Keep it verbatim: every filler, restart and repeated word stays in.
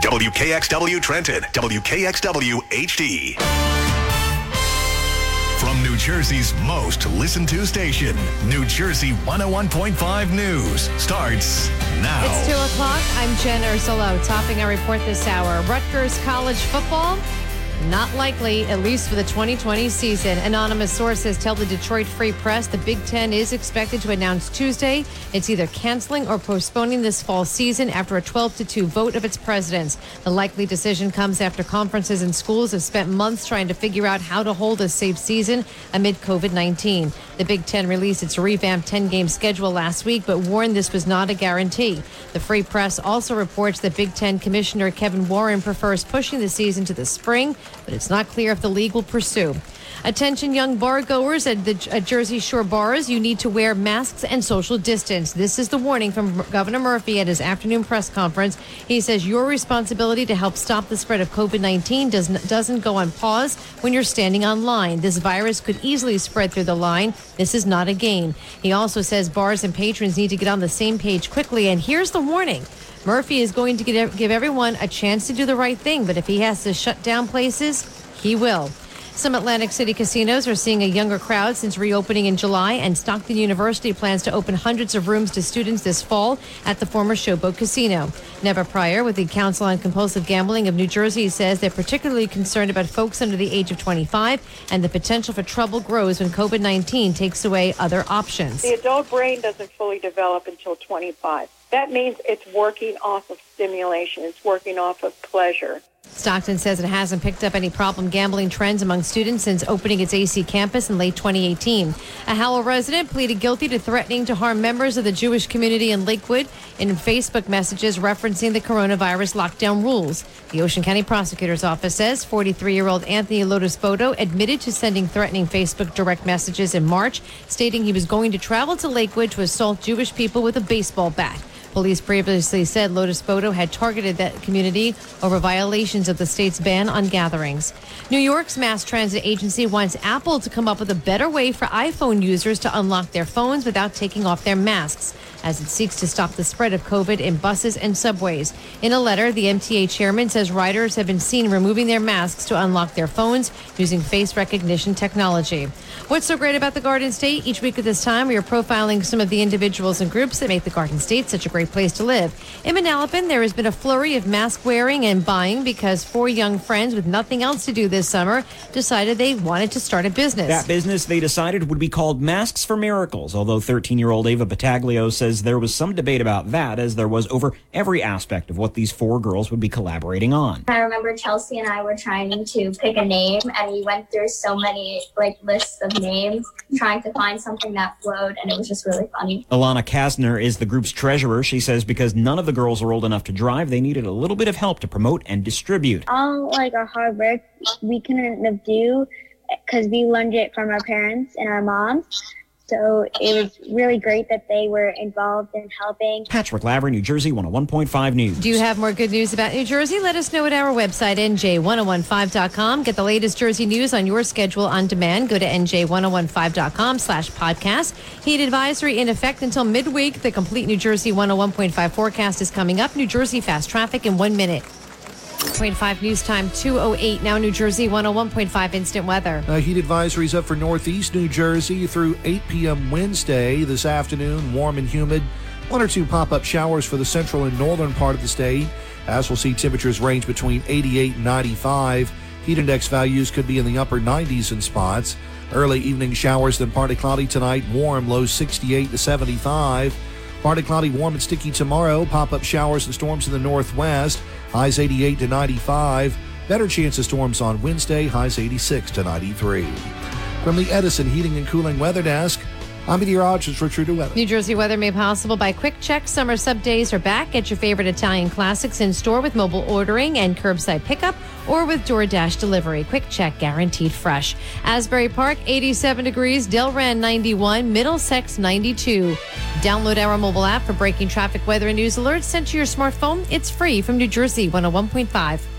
W K X W Trenton, W K X W H D. From New Jersey's most listened to station, New Jersey one oh one point five News starts now. It's two o'clock. I'm Jen Ursulo. Topping our report this hour. Rutgers College football, not likely, at least for the twenty twenty season. Anonymous sources tell the Detroit Free Press the Big Ten is expected to announce Tuesday it's either canceling or postponing this fall season after a twelve to two vote of its presidents. The likely decision comes after conferences and schools have spent months trying to figure out how to hold a safe season amid covid nineteen. The Big Ten released its revamped ten-game schedule last week, but warned this was not a guarantee. The Free Press also reports that Big Ten Commissioner Kevin Warren prefers pushing the season to the spring, but it's not clear if the league will pursue. Attention young bar goers at the at Jersey Shore bars, you need to wear masks and social distance. This is the warning from Governor Murphy at his afternoon press conference. He says your responsibility to help stop the spread of covid nineteen doesn't, doesn't go on pause when you're standing on line. This virus could easily spread through the line. This is not a game. He also says bars and patrons need to get on the same page quickly. And here's the warning. Murphy is going to get, give everyone a chance to do the right thing, but if he has to shut down places, he will. Some Atlantic City casinos are seeing a younger crowd since reopening in July, and Stockton University plans to open hundreds of rooms to students this fall at the former Showboat Casino. Neva Pryor with the Council on Compulsive Gambling of New Jersey says they're particularly concerned about folks under the age of twenty-five, and the potential for trouble grows when covid nineteen takes away other options. The adult brain doesn't fully develop until twenty-five. That means it's working off of stimulation. It's working off of pleasure. Stockton says it hasn't picked up any problem gambling trends among students since opening its A C campus in late twenty eighteen. A Howell resident pleaded guilty to threatening to harm members of the Jewish community in Lakewood in Facebook messages referencing the coronavirus lockdown rules. The Ocean County Prosecutor's Office says forty-three-year-old Anthony Lotus Bodo admitted to sending threatening Facebook direct messages in March, stating he was going to travel to Lakewood to assault Jewish people with a baseball bat. Police previously said Lotus Bodo had targeted that community over violations of the state's ban on gatherings. New York's mass transit agency wants Apple to come up with a better way for iPhone users to unlock their phones without taking off their masks, as it seeks to stop the spread of COVID in buses and subways. In a letter, the M T A chairman says riders have been seen removing their masks to unlock their phones using face recognition technology. What's so great about the Garden State? Each week at this time, we are profiling some of the individuals and groups that make the Garden State such a great place to live. In Manalapan, there has been a flurry of mask wearing and buying because four young friends with nothing else to do this summer decided they wanted to start a business. That business, they decided, would be called Masks for Miracles, although thirteen-year-old Ava Battaglio says there was some debate about that, as there was over every aspect of what these four girls would be collaborating on. I remember Chelsea and I were trying to pick a name, and we went through so many like lists of names trying to find something that flowed, and it was just really funny. Alana Kasner is the group's treasurer. She says because none of the girls are old enough to drive, they needed a little bit of help to promote and distribute. All like our hard work we couldn't do because we learned it from our parents and our moms. So it was really great that they were involved in helping. Patrick Lavery, New Jersey one oh one point five News. Do you have more good news about New Jersey? Let us know at our website, N J ten fifteen dot com. Get the latest Jersey news on your schedule on demand. Go to N J ten fifteen dot com slash podcast. Heat advisory in effect until midweek. The complete New Jersey one oh one point five forecast is coming up. New Jersey fast traffic in one minute. point five news time, two oh eight. Now New Jersey one oh one point five instant weather. Uh, heat advisories up for northeast New Jersey through eight p.m. Wednesday. This afternoon, warm and humid. One or two pop-up showers for the central and northern part of the state. As we'll see, temperatures range between eighty-eight and ninety-five. Heat index values could be in the upper nineties in spots. Early evening showers, then partly cloudy tonight. Warm, lows sixty-eight to seventy-five. Partly cloudy, warm and sticky tomorrow. Pop-up showers and storms in the northwest. Highs eighty-eight to ninety-five. Better chance of storms on Wednesday. Highs eighty-six to ninety-three. From the Edison Heating and Cooling Weather Desk, I'm meteorologist Richard Weather. New Jersey weather made possible by Quick Check. Summer sub days are back. Get your favorite Italian classics in store with mobile ordering and curbside pickup, or with DoorDash delivery. Quick Check, guaranteed fresh. Asbury Park, eighty-seven degrees. Delran, ninety-one. Middlesex, ninety-two. Download our mobile app for breaking traffic, weather, and news alerts sent to your smartphone. It's free from New Jersey one oh one point five.